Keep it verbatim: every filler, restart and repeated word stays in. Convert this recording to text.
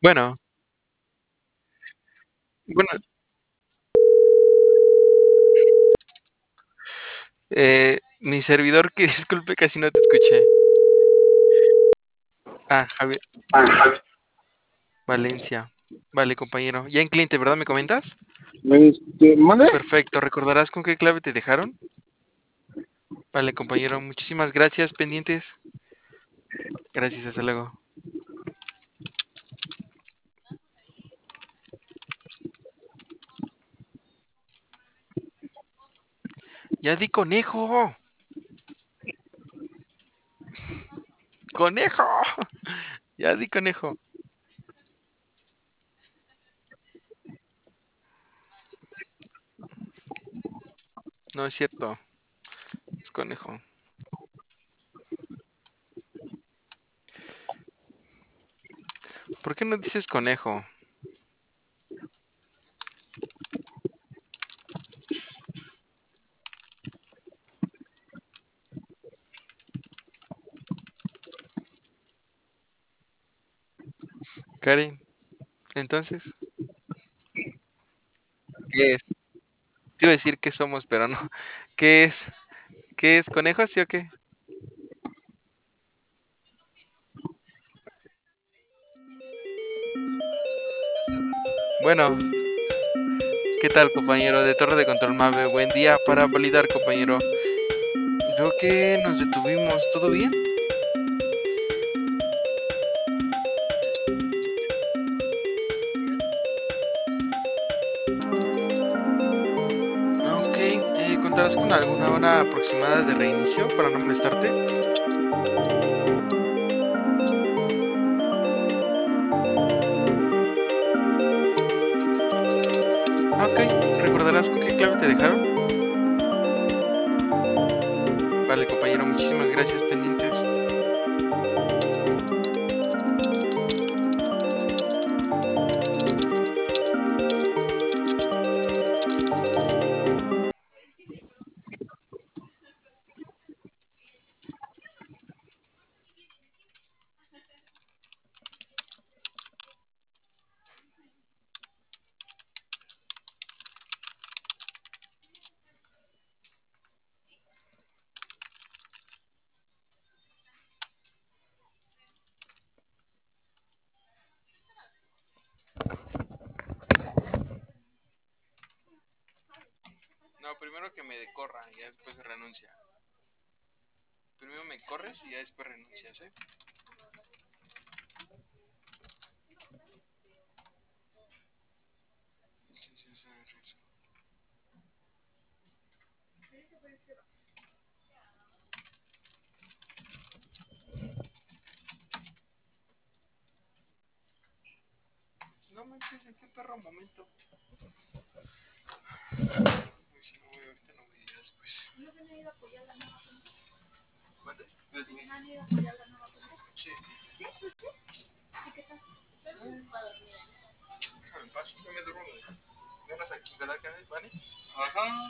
Bueno, bueno, eh, mi servidor, que disculpe, casi no te escuché. Ah, Javier Valencia. Vale, compañero. Ya en cliente, ¿verdad? ¿Me comentas? Este, ¿mande? Perfecto. ¿Recordarás con qué clave te dejaron? Vale, compañero. Muchísimas gracias. Pendientes. Gracias, hasta luego. Ya di conejo. Conejo. Ya di conejo. No es cierto. Es conejo. ¿Por qué no dices conejo? Karen, entonces, ¿qué es? Te iba a decir qué somos, pero no. ¿Qué es? ¿Qué es? ¿Conejo, sí o qué? Bueno, ¿qué tal, compañero de Torre de Control Mave? Buen día para validar, compañero. Veo que nos detuvimos. ¿Todo bien? Ah, ok. Eh, ¿contarás con alguna hora aproximada de reinicio para no molestarte? Ah, ok. ¿Recordarás con qué clave te dejaron? Vale, compañero, muchísimas gracias, pendientes. No, primero que me corra y ya después renuncia. Primero me corres y ya después renuncias, ¿eh? Sí, sí, sí, sí, sí. No me empieces, qué perro momento. Uy, si no voy ahorita, no voy a ir después. ¿Mande? Sí. Déjame en paz, no me duermo. ¿Me ganas aquí, verdad, Karen? ¿Vale? Ajá.